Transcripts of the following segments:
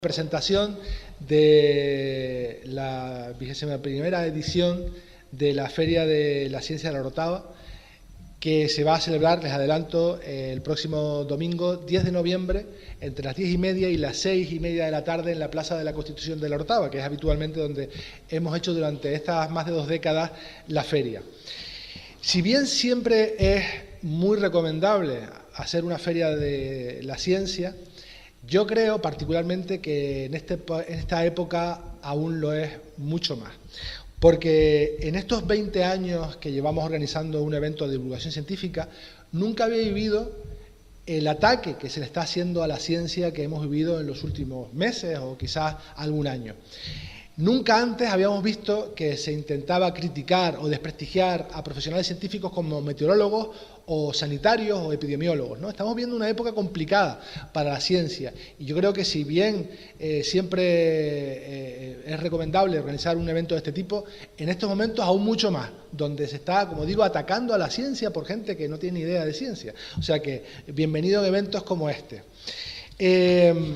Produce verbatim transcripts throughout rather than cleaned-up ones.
Presentación de la vigésima primera edición de la Feria de la Ciencia de la Orotava, que se va a celebrar, les adelanto, el próximo domingo diez de noviembre, entre las diez y media y las seis y media de la tarde en la Plaza de la Constitución de la Orotava, que es habitualmente donde hemos hecho durante estas más de dos décadas la feria. Si bien siempre es muy recomendable hacer una feria de la ciencia, yo creo particularmente que en, este, en esta época aún lo es mucho más, porque en estos veinte años que llevamos organizando un evento de divulgación científica, nunca había vivido el ataque que se le está haciendo a la ciencia que hemos vivido en los últimos meses o quizás algún año. Nunca antes habíamos visto que se intentaba criticar o desprestigiar a profesionales científicos como meteorólogos o sanitarios o epidemiólogos, ¿no? Estamos viendo una época complicada para la ciencia y yo creo que si bien eh, siempre eh, es recomendable organizar un evento de este tipo, en estos momentos aún mucho más, donde se está, como digo, atacando a la ciencia por gente que no tiene ni idea de ciencia. O sea que bienvenido a eventos como este. Eh,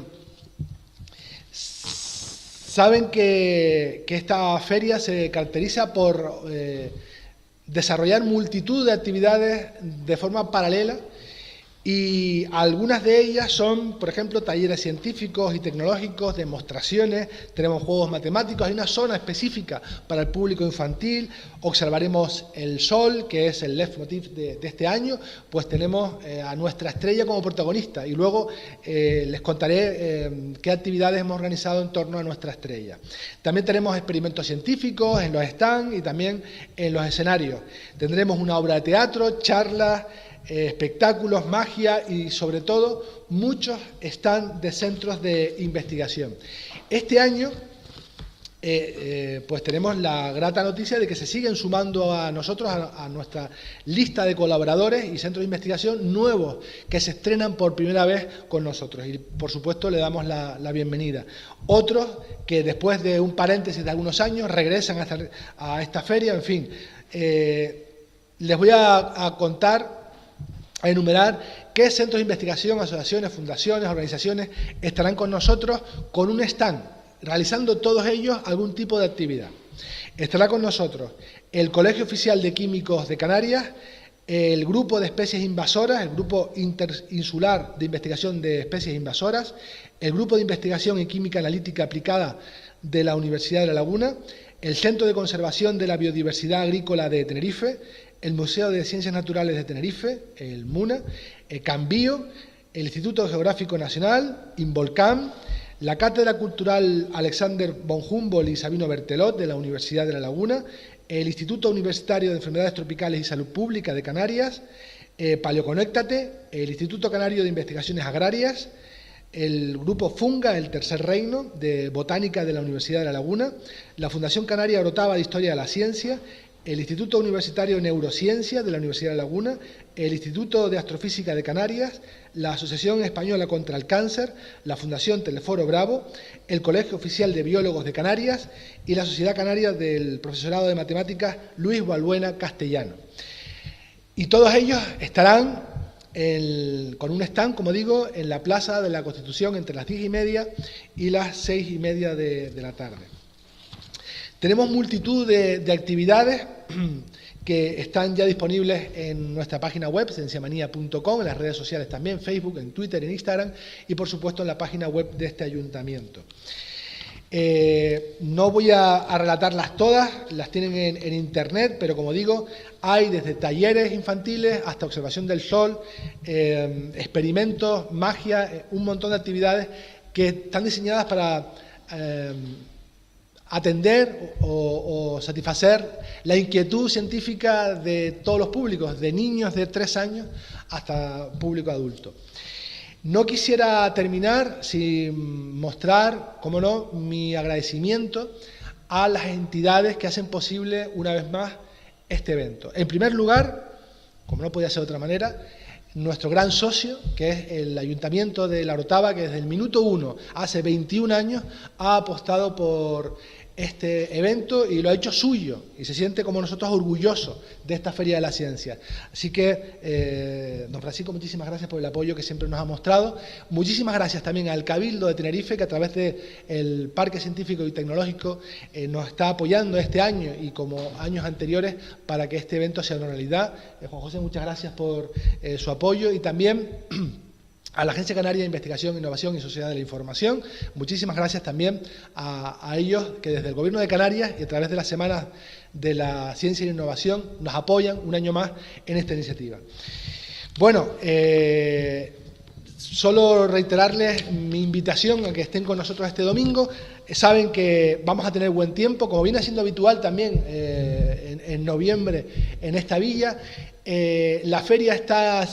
Saben que, que esta feria se caracteriza por eh, desarrollar multitud de actividades de forma paralela y algunas de ellas son, por ejemplo, talleres científicos y tecnológicos, demostraciones, tenemos juegos matemáticos, hay una zona específica para el público infantil, observaremos el sol, que es el leitmotiv de, de este año, pues tenemos eh, a nuestra estrella como protagonista y luego eh, les contaré eh, qué actividades hemos organizado en torno a nuestra estrella. También tenemos experimentos científicos en los stands y también en los escenarios. Tendremos una obra de teatro, charlas, Eh, espectáculos, magia y sobre todo muchos stands de centros de investigación. Este año eh, eh, pues tenemos la grata noticia de que se siguen sumando a nosotros, a, a nuestra lista de colaboradores y centros de investigación nuevos que se estrenan por primera vez con nosotros y por supuesto le damos la, la bienvenida. Otros que después de un paréntesis de algunos años regresan a esta, a esta feria, en fin. Eh, les voy a, a contar a enumerar qué centros de investigación, asociaciones, fundaciones, organizaciones estarán con nosotros con un stand, realizando todos ellos algún tipo de actividad. Estará con nosotros el Colegio Oficial de Químicos de Canarias, el Grupo de Especies Invasoras, el Grupo Interinsular de Investigación de Especies Invasoras, el Grupo de Investigación en Química Analítica Aplicada de la Universidad de La Laguna, el Centro de Conservación de la Biodiversidad Agrícola de Tenerife, el Museo de Ciencias Naturales de Tenerife, el MUNA, el Cambio, el Instituto Geográfico Nacional, Involcam, la Cátedra Cultural Alexander von Humboldt y Sabino Bertelot de la Universidad de La Laguna, el Instituto Universitario de Enfermedades Tropicales y Salud Pública de Canarias, eh, Paleoconéctate, el Instituto Canario de Investigaciones Agrarias, el Grupo Funga, el Tercer Reino, de Botánica de la Universidad de La Laguna, la Fundación Canaria Orotava de Historia de la Ciencia, el Instituto Universitario de Neurociencia de la Universidad de La Laguna, el Instituto de Astrofísica de Canarias, la Asociación Española contra el Cáncer, la Fundación Teleforo Bravo, el Colegio Oficial de Biólogos de Canarias y la Sociedad Canaria del Profesorado de Matemáticas Luis Balbuena Castellano. Y todos ellos estarán el, con un stand, como digo, en la Plaza de la Constitución entre las diez y media y las seis y media de, de la tarde. Tenemos multitud de, de actividades que están ya disponibles en nuestra página web, cienciamanía punto com, en las redes sociales también, Facebook, en Twitter, en Instagram y, por supuesto, en la página web de este ayuntamiento. Eh, no voy a, a relatarlas todas, las tienen en, en Internet, pero, como digo, hay desde talleres infantiles hasta observación del sol, eh, experimentos, magia, eh, un montón de actividades que están diseñadas para Eh, atender o, o satisfacer la inquietud científica de todos los públicos, de niños de tres años hasta público adulto. No quisiera terminar sin mostrar, cómo no, mi agradecimiento a las entidades que hacen posible, una vez más, este evento. En primer lugar, como no podía ser de otra manera, nuestro gran socio, que es el Ayuntamiento de La Orotava, que desde el minuto uno, hace veintiún años, ha apostado por este evento y lo ha hecho suyo y se siente como nosotros orgulloso de esta Feria de la Ciencia. Así que, eh, don Francisco, muchísimas gracias por el apoyo que siempre nos ha mostrado. Muchísimas gracias también al Cabildo de Tenerife, que a través del Parque Científico y Tecnológico eh, nos está apoyando este año y como años anteriores para que este evento sea una realidad. Eh, Juan José, muchas gracias por eh, su apoyo y también a la Agencia Canaria de Investigación, Innovación y Sociedad de la Información. Muchísimas gracias también a, a ellos que desde el Gobierno de Canarias y a través de las Semanas de la Ciencia y la Innovación nos apoyan un año más en esta iniciativa. Bueno, eh, solo reiterarles mi invitación a que estén con nosotros este domingo. Saben que vamos a tener buen tiempo, como viene siendo habitual también eh, en, en noviembre en esta villa. Eh, la feria está...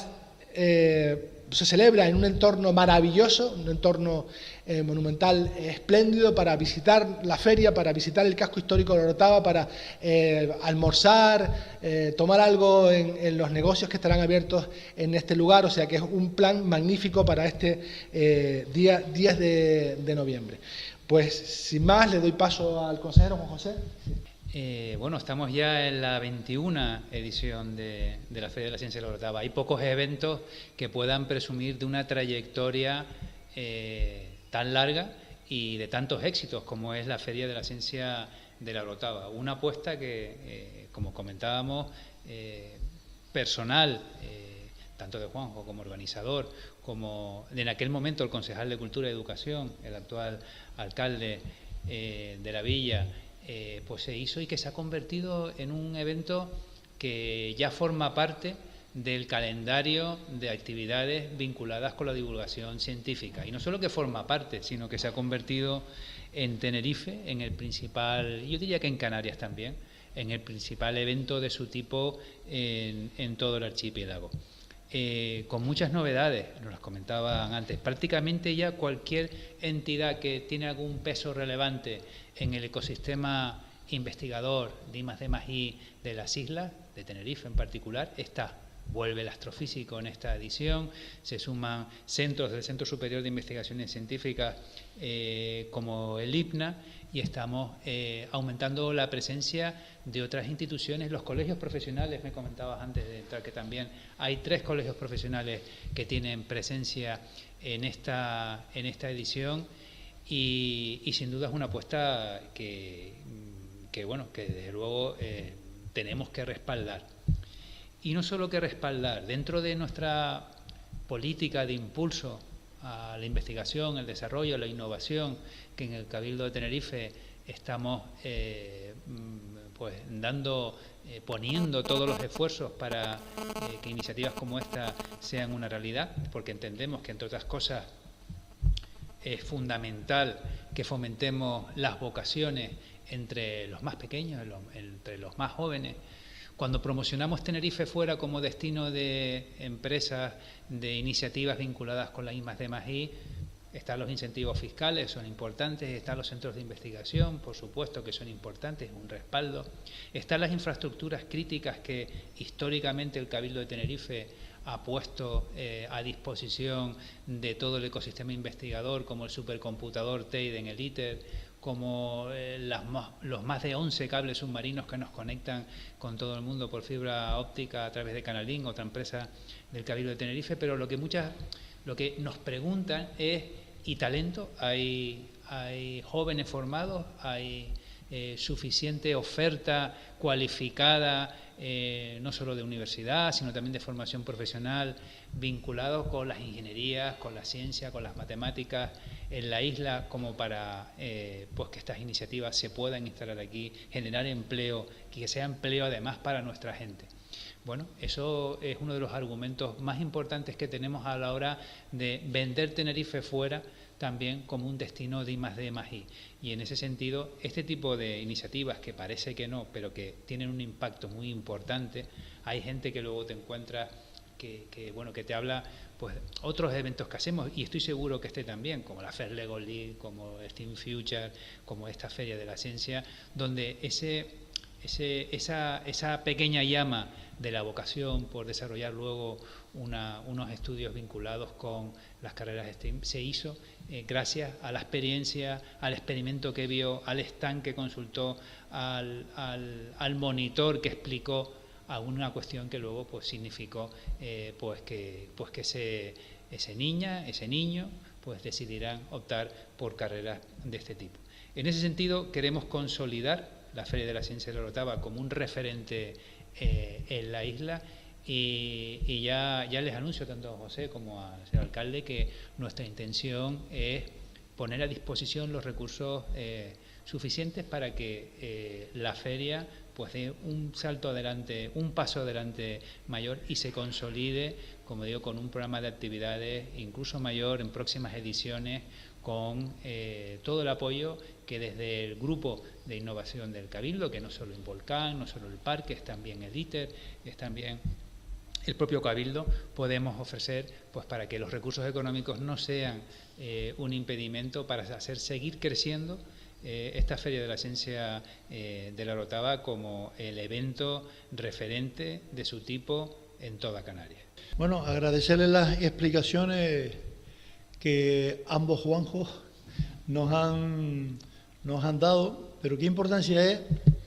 Eh, se celebra en un entorno maravilloso, un entorno eh, monumental eh, espléndido para visitar la feria, para visitar el casco histórico de la Orotava, para eh, almorzar, eh, tomar algo en, en los negocios que estarán abiertos en este lugar, o sea que es un plan magnífico para este eh, día diez de noviembre. Pues sin más le doy paso al consejero Juan José. Eh, bueno, estamos ya en la veintiuna edición de, de la Feria de la Ciencia de la Orotava. Hay pocos eventos que puedan presumir de una trayectoria eh, tan larga y de tantos éxitos como es la Feria de la Ciencia de la Orotava. Una apuesta que, eh, como comentábamos, eh, personal, eh, tanto de Juanjo como organizador, como en aquel momento el concejal de Cultura y Educación, el actual alcalde eh, de la villa, Eh, pues se hizo y que se ha convertido en un evento que ya forma parte del calendario de actividades vinculadas con la divulgación científica. Y no solo que forma parte, sino que se ha convertido en Tenerife, en el principal, yo diría que en Canarias también, en el principal evento de su tipo en, en todo el archipiélago. Eh, con muchas novedades, nos las comentaban antes. Prácticamente ya cualquier entidad que tiene algún peso relevante en el ecosistema investigador de I más D más I de las islas, de Tenerife en particular, está. Vuelve el astrofísico en esta edición, se suman centros del Centro Superior de Investigaciones Científicas eh, como el I P N A y estamos eh, aumentando la presencia de otras instituciones, los colegios profesionales, me comentabas antes de entrar que también hay tres colegios profesionales que tienen presencia en esta, en esta edición y, y sin duda es una apuesta que, que, bueno, que desde luego eh, tenemos que respaldar. Y no solo que respaldar, dentro de nuestra política de impulso a la investigación, el desarrollo, la innovación, que en el Cabildo de Tenerife estamos eh, pues dando, eh, poniendo todos los esfuerzos para eh, que iniciativas como esta sean una realidad, porque entendemos que, entre otras cosas, es fundamental que fomentemos las vocaciones entre los más pequeños, entre los más jóvenes. Cuando promocionamos Tenerife fuera como destino de empresas, de iniciativas vinculadas con la I más D más I, están los incentivos fiscales, son importantes, están los centros de investigación, por supuesto que son importantes, un respaldo. Están las infraestructuras críticas que históricamente el Cabildo de Tenerife ha puesto eh, a disposición de todo el ecosistema investigador, como el supercomputador Teide en el ITER, como eh, las más, los más de once cables submarinos que nos conectan con todo el mundo por fibra óptica a través de Canalink, otra empresa del Cabildo de Tenerife, pero lo que muchas, lo que nos preguntan es, ¿y talento? ¿Hay, hay jóvenes formados? ¿Hay eh, suficiente oferta cualificada, eh, no solo de universidad, sino también de formación profesional, vinculados con las ingenierías, con la ciencia, con las matemáticas en la isla, como para eh, pues que estas iniciativas se puedan instalar aquí, generar empleo y que sea empleo además para nuestra gente? Bueno, eso es uno de los argumentos más importantes que tenemos a la hora de vender Tenerife fuera, también como un destino de I más D más I. Y en ese sentido, este tipo de iniciativas que parece que no, pero que tienen un impacto muy importante, hay gente que luego te encuentras que, que, bueno, que te habla pues otros eventos que hacemos, y estoy seguro que este también, como la FairLego League, como Steam Future, como esta Feria de la Ciencia, donde ese ese, esa, esa pequeña llama de la vocación por desarrollar luego una, unos estudios vinculados con las carreras STEAM se hizo eh, gracias a la experiencia, al experimento que vio, al stand que consultó, al, al, al monitor que explicó a una cuestión que luego pues significó eh, pues que, pues que ese, ese niña, ese niño pues decidirán optar por carreras de este tipo. En ese sentido queremos consolidar la Feria de la Ciencia de la Orotava como un referente eh, en la isla y, y ya, ya les anuncio tanto a José como al señor alcalde que nuestra intención es poner a disposición los recursos eh, suficientes para que eh, la feria pues dé un salto adelante, un paso adelante mayor y se consolide, como digo, con un programa de actividades incluso mayor en próximas ediciones, con eh, todo el apoyo que desde el grupo de innovación del Cabildo, que no solo el Volcán, no solo el parque, es también el ITER, es también el propio Cabildo, podemos ofrecer pues para que los recursos económicos no sean eh, un impedimento para hacer seguir creciendo eh, esta Feria de la Ciencia eh, de la Orotava como el evento referente de su tipo en toda Canarias. Bueno, agradecerles las explicaciones que ambos Juanjos nos han, nos han dado, pero qué importancia es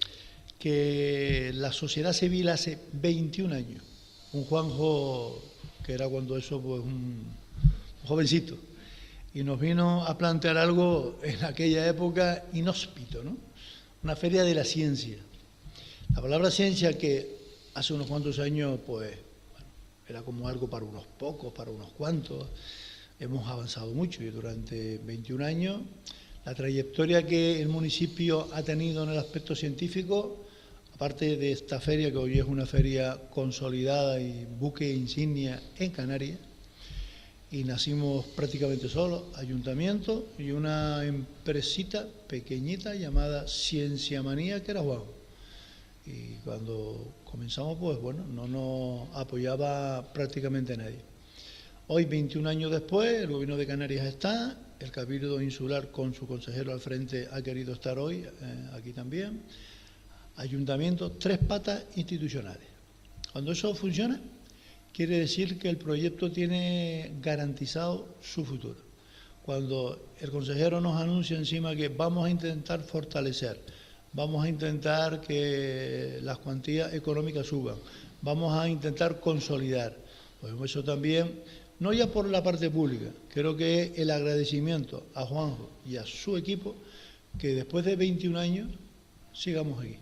que la sociedad civil hace veintiún años, un Juanjo que era cuando eso pues un, un jovencito, y nos vino a plantear algo en aquella época inhóspito, ¿no? Una feria de la ciencia. La palabra ciencia que hace unos cuantos años pues bueno, era como algo para unos pocos, para unos cuantos. Hemos avanzado mucho y durante veintiún años la trayectoria que el municipio ha tenido en el aspecto científico, aparte de esta feria que hoy es una feria consolidada y buque insignia en Canarias, y nacimos prácticamente solos, ayuntamiento y una empresita pequeñita llamada Ciencia Manía, que era Juan. Y cuando comenzamos, pues bueno, no nos apoyaba prácticamente nadie. Hoy, veintiún años después, el Gobierno de Canarias está, el Cabildo Insular con su consejero al frente ha querido estar hoy, eh, aquí también. Ayuntamiento, tres patas institucionales. Cuando eso funciona, quiere decir que el proyecto tiene garantizado su futuro. Cuando el consejero nos anuncia encima que vamos a intentar fortalecer, vamos a intentar que las cuantías económicas suban, vamos a intentar consolidar, pues eso también, no ya por la parte pública, creo que es el agradecimiento a Juanjo y a su equipo que después de veintiún años sigamos aquí.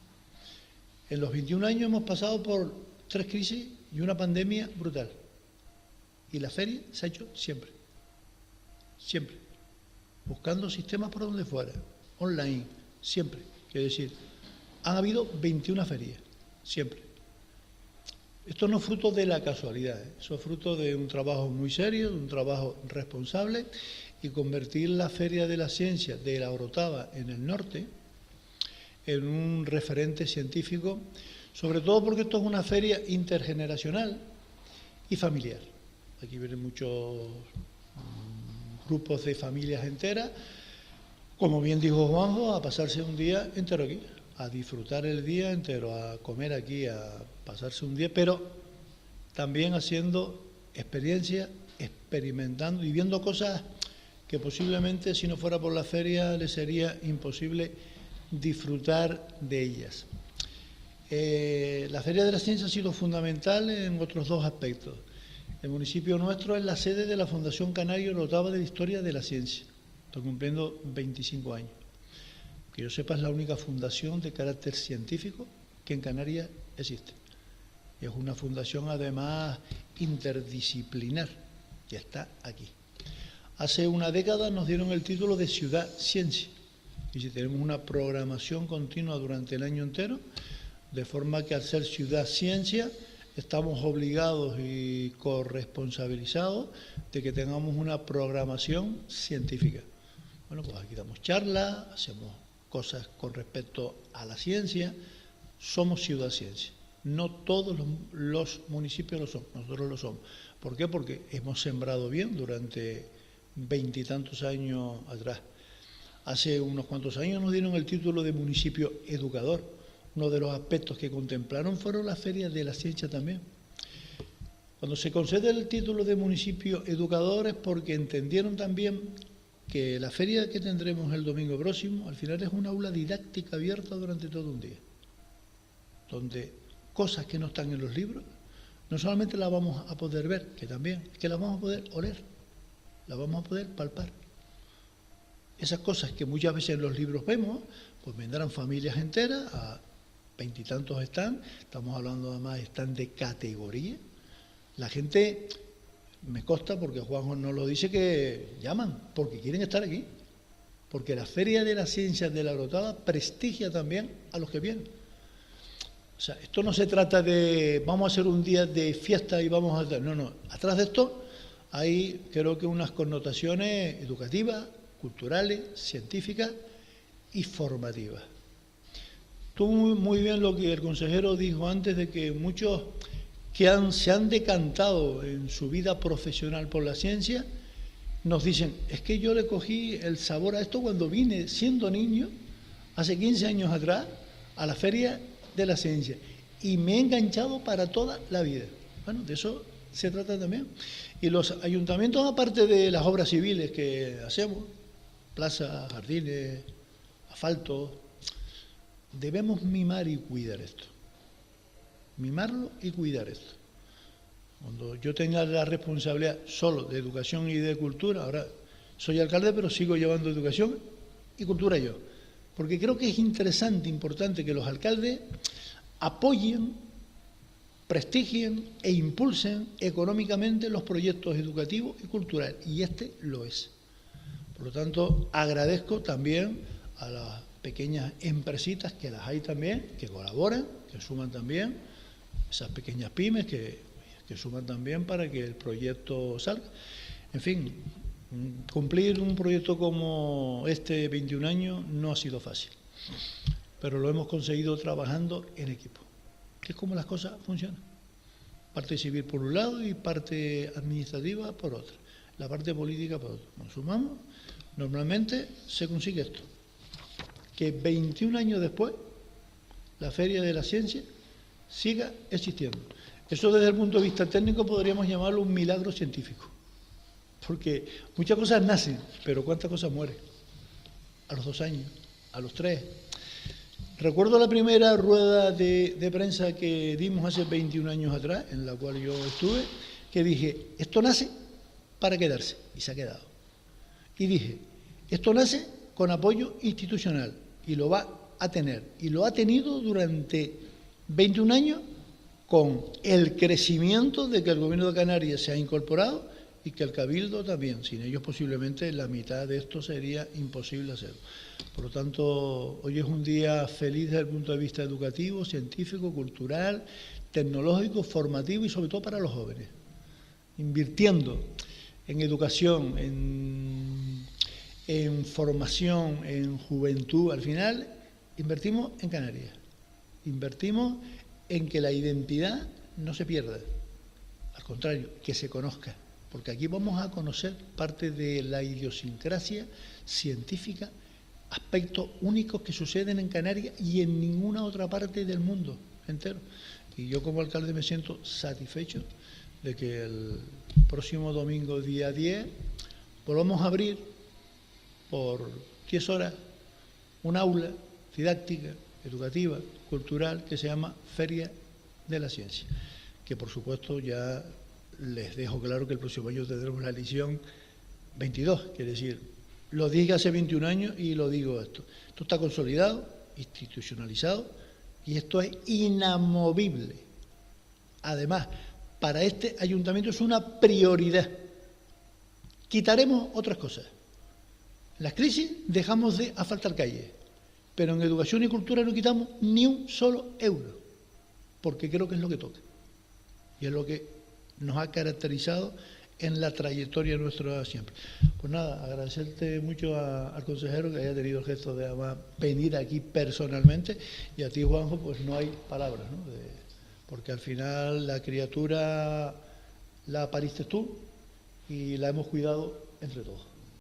En los veintiún años hemos pasado por tres crisis y una pandemia brutal. Y la feria se ha hecho siempre, siempre, buscando sistemas por donde fuera, online, siempre. Quiero decir, han habido veintiuna ferias, siempre. Esto no es fruto de la casualidad, ¿eh? Eso es fruto de un trabajo muy serio, de un trabajo responsable, y convertir la Feria de la Ciencia de la Orotava en el norte en un referente científico, sobre todo porque esto es una feria intergeneracional y familiar. Aquí vienen muchos um, grupos de familias enteras, como bien dijo Juanjo, a pasarse un día entero aquí, a disfrutar el día entero, a comer aquí, a pasarse un día, pero también haciendo experiencia, experimentando y viendo cosas que posiblemente si no fuera por la feria les sería imposible disfrutar de ellas. Eh, la Feria de la Ciencia ha sido fundamental en otros dos aspectos. El municipio nuestro es la sede de la Fundación Canaria Orotava de la Historia de la Ciencia. Está cumpliendo veinticinco años. Que yo sepa, es la única fundación de carácter científico que en Canarias existe. Y es una fundación además interdisciplinar, que está aquí. Hace una década nos dieron el título de Ciudad Ciencia. Y si tenemos una programación continua durante el año entero, de forma que al ser Ciudad Ciencia estamos obligados y corresponsabilizados de que tengamos una programación científica. Bueno, pues aquí damos charlas, hacemos cosas con respecto a la ciencia, somos Ciudad Ciencia. No todos los, los municipios lo son, nosotros lo somos. ¿Por qué? Porque hemos sembrado bien durante veintitantos años atrás. Hace unos cuantos años nos dieron el título de municipio educador. uno de los aspectos que contemplaron fueron las ferias de la ciencia también. Cuando se concede el título de municipio educador es porque entendieron también que la feria que tendremos el domingo próximo, al final es una aula didáctica abierta durante todo un día, donde cosas que no están en los libros, no solamente las vamos a poder ver, que también, es que las vamos a poder oler, las vamos a poder palpar. Esas cosas que muchas veces en los libros vemos, pues vendrán familias enteras, a veintitantos están, estamos hablando además, están de categoría. La gente, me consta, porque Juanjo nos lo dice, que llaman, porque quieren estar aquí, porque la Feria de las Ciencias de la Agrotada prestigia también a los que vienen. O sea, esto no se trata de vamos a hacer un día de fiesta y vamos a hacer... No, no, atrás de esto hay creo que unas connotaciones educativas, culturales, científicas y formativas. Estuvo muy, muy bien lo que el consejero dijo antes de que muchos que han, se han decantado en su vida profesional por la ciencia nos dicen, es que yo le cogí el sabor a esto cuando vine siendo niño, hace quince años atrás, a la Feria de la Ciencia, y me he enganchado para toda la vida. Bueno, de eso se trata también. Y los ayuntamientos, aparte de las obras civiles que hacemos, plazas, jardines, asfaltos, debemos mimar y cuidar esto. Mimarlo y cuidar esto. Cuando yo tenga la responsabilidad solo de educación y de cultura, ahora soy alcalde, pero sigo llevando educación y cultura yo. Porque creo que es interesante, importante que los alcaldes apoyen, prestigien e impulsen económicamente los proyectos educativos y culturales. Y este lo es. Por lo tanto, agradezco también a las pequeñas empresitas, que las hay también, que colaboran, que suman también, esas pequeñas pymes que, que suman también para que el proyecto salga. En fin, cumplir un proyecto como este, veintiún años, no ha sido fácil, pero lo hemos conseguido trabajando en equipo, que es como las cosas funcionan. Parte civil por un lado y parte administrativa por otra, la parte política por otra. Nos sumamos, normalmente se consigue esto, que veintiún años después la Feria de la Ciencia siga existiendo. Eso desde el punto de vista técnico podríamos llamarlo un milagro científico. Porque muchas cosas nacen, pero ¿cuántas cosas mueren? A los dos años, a los tres. Recuerdo la primera rueda de, de prensa que dimos hace veintiún años atrás, en la cual yo estuve, que dije, esto nace para quedarse, y se ha quedado. Y dije, esto nace con apoyo institucional, y lo va a tener, y lo ha tenido durante veintiún años, con el crecimiento de que el Gobierno de Canarias se ha incorporado, y que el Cabildo también. Sin ellos posiblemente la mitad de esto sería imposible hacerlo. Por lo tanto, hoy es un día feliz desde el punto de vista educativo, científico, cultural, tecnológico, formativo y sobre todo para los jóvenes. Invirtiendo en educación, en, en formación, en juventud. Al final, invertimos en Canarias. Invertimos en que la identidad no se pierda. Al contrario, que se conozca. Porque aquí vamos a conocer parte de la idiosincrasia científica, aspectos únicos que suceden en Canarias y en ninguna otra parte del mundo entero. Y yo como alcalde me siento satisfecho de que el próximo domingo, día diez, volvamos a abrir por diez horas un aula didáctica, educativa, cultural, que se llama Feria de la Ciencia, que por supuesto ya les dejo claro que el próximo año tendremos la edición veintidós, quiere decir, lo dije hace veintiún años y lo digo esto. Esto está consolidado, institucionalizado y esto es inamovible. Además, para este ayuntamiento es una prioridad. Quitaremos otras cosas. En las crisis dejamos de asfaltar calles, pero en educación y cultura no quitamos ni un solo euro, porque creo que es lo que toca y es lo que nos ha caracterizado en la trayectoria nuestra siempre. Pues nada, agradecerte mucho a, al consejero que haya tenido el gesto de además venir aquí personalmente, y a ti, Juanjo, pues no hay palabras, ¿no? De, porque al final la criatura la pariste tú y la hemos cuidado entre todos.